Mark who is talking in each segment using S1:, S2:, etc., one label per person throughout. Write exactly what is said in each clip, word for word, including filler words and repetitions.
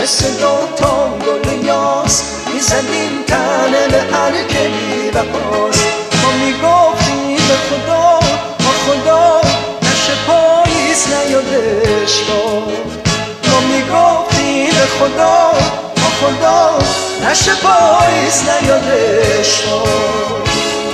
S1: مثل دوتا گل یاس میزدیم تنه به هر که بی وفاست. ما میگفتیم به خدا ما خدا نشه پاییز نیادش باد. ما میگفتیم به خدا ما خدا نشه پاییز نیادش باد.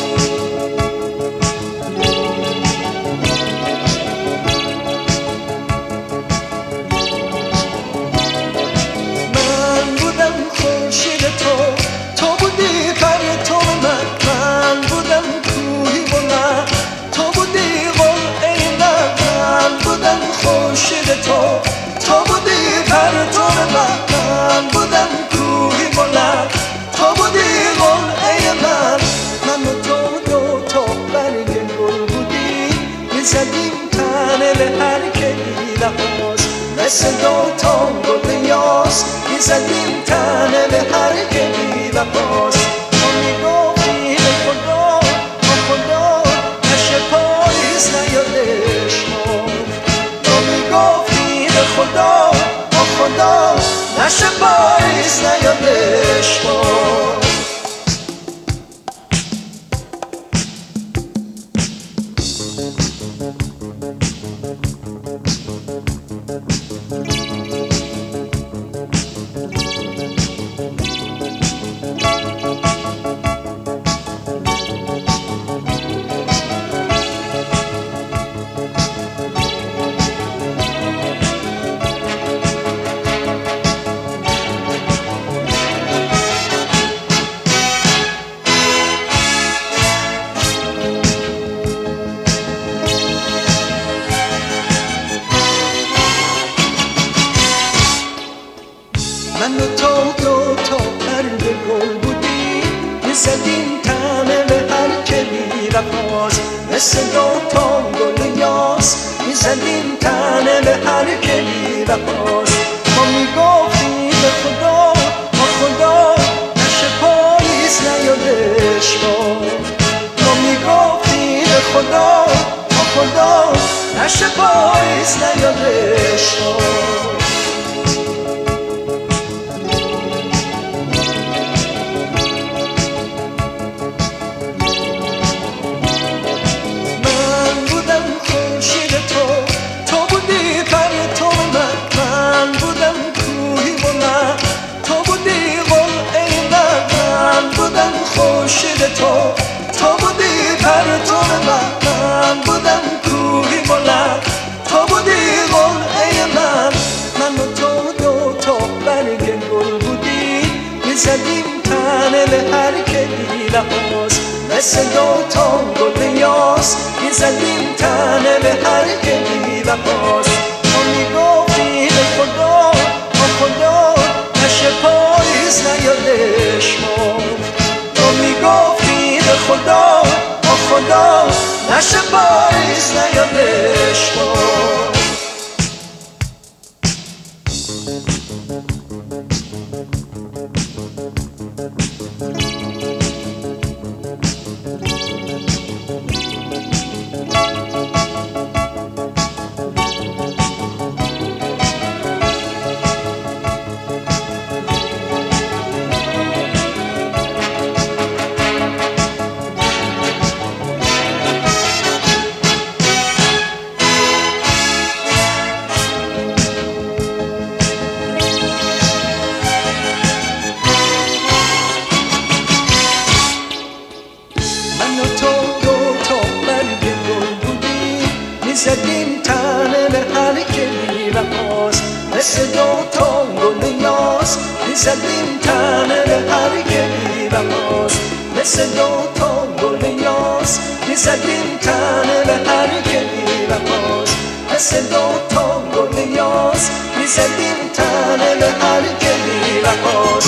S1: تو بودی پرتو من، من بودم کوهی بلند. تو بودی قلعه من، من و تو دو تا برگ گل بودی. میزدیم تنه به هر که بی وفاست. مثل دو تا گل یاس میزدیم تنه به هر که بی وفاست. ما میگفتیم به خدا ما خدا نشه پاییز نیادش باد. ما میگفتیم به خدا ما خدا نشه پاییز نیادش باد. من و تو دو تا برگ گل بودی. میزدیم تنه به هر که بی وفاست. مثل دو تا گل یاس میزدیم تنه به هر که بی وفاست. ما میگفتیم به خدا ما خدا نشه پاییز نیادش باد. ما میگفتیم به خدا ما خدا نشه پاییز نیادش باد. تو تو بودی پرتو من، من بودم کوهی بلند. تو بودی قلعه من، من و تو دو تا برگ گل بودی. میزدیم تنه به هر که بی وفاست. مثل دو تا گل یاس میزدیم تنه به هر که بی وفاست. ما میگفتیم به خدا ما خدا نشه پاییز نیادش باد. ما میگفتیم به خدا ما خدا نشه پاییز نیادش باد. میزدیم تنه به هر که بی وفاست. مثل دو تا گل یاس میزدیم تنه به هر که بی وفاست. مثل دو تا گل یاس میزدیم تنه به هر که بی وفاست. مثل دو تا گل یاس میزدیم تنه به هر که بی وفاست.